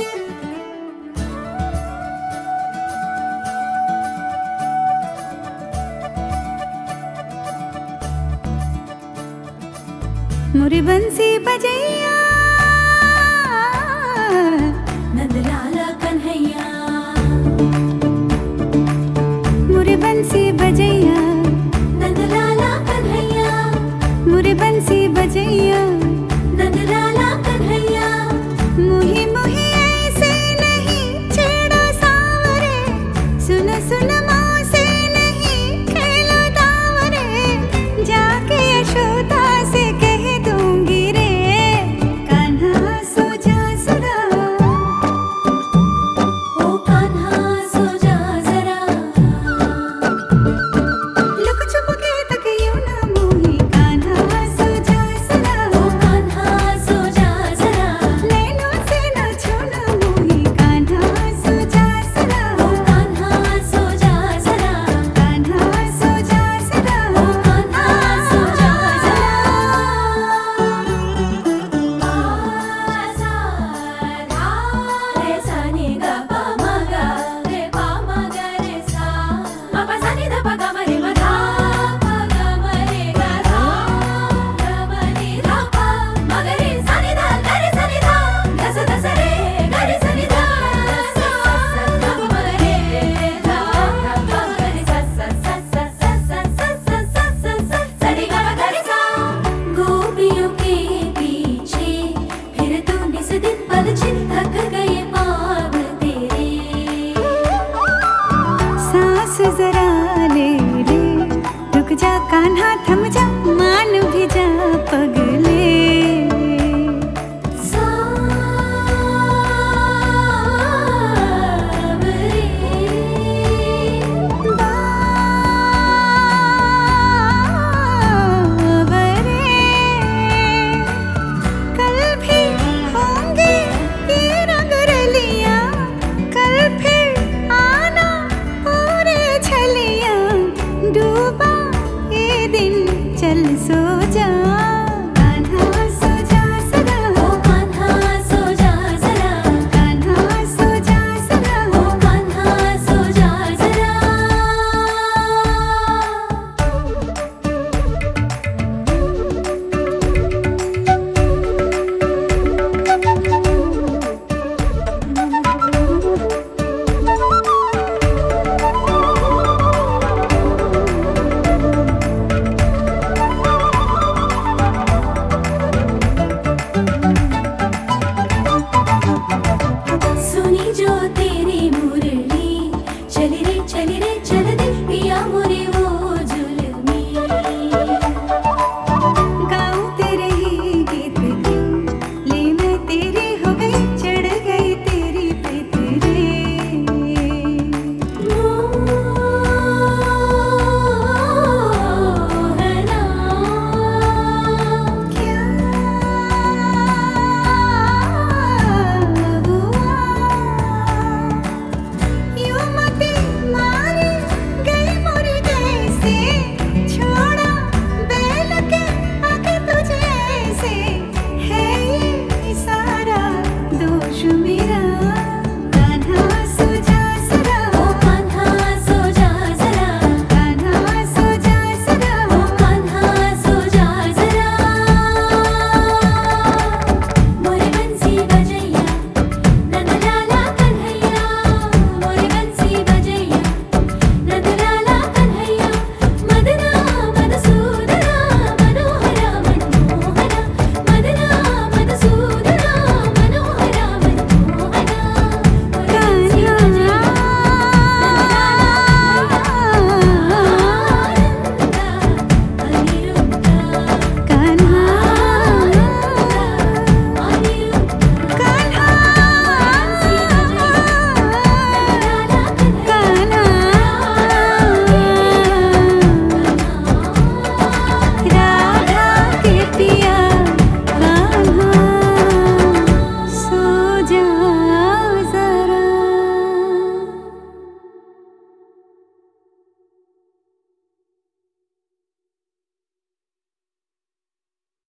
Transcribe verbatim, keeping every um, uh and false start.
मोरे बंसी बजैया नंदलाला कन्हैया, मोरे बंसी बजैया नंदलाला कन्हैया, मोरे बंसी बजैया नंदलाला कन्हैया। मुही मुही ऐसे नहीं छेड़ो सावरे, सुन सुन मौसे नहीं खेलो दावरे, जाके यशोदा से कह दूंगी रे, कान्हा सो जा जरा, ओ कान्हा सो जा जरा, लुक छुप के तक यूं ना मोही, कान्हा सो जा जरा, ओ कान्हा सो जा जरा, नैनों से ना छूना मोही, कान्हा सो जा जरा, ओ कान्हा सो जा जरा, कान्हा सो जा जरा, ओ कान्हा सो जा जरा। सा धा रे सा नि ग प म ग रे प म ग रे सा, म प सा नि ध प ग म रे म धा प ग म रे ग धा ग म नि धा प म ग रे सा नि ध ग रे सा नि ध ग स ध स रे ग रे सा नि ध स स ध प म ग रे ध ध प म ग रे सा सा सा सा सा सा सा सा सा सा सा सा रे ग म ग रे सा। गोपियों के पीछे फिर तू निस दिन पल छिन थक गए पाँव तेरे, सांस जरा ले रे, रुक जा कान्हा थम जा, मान भी जा पग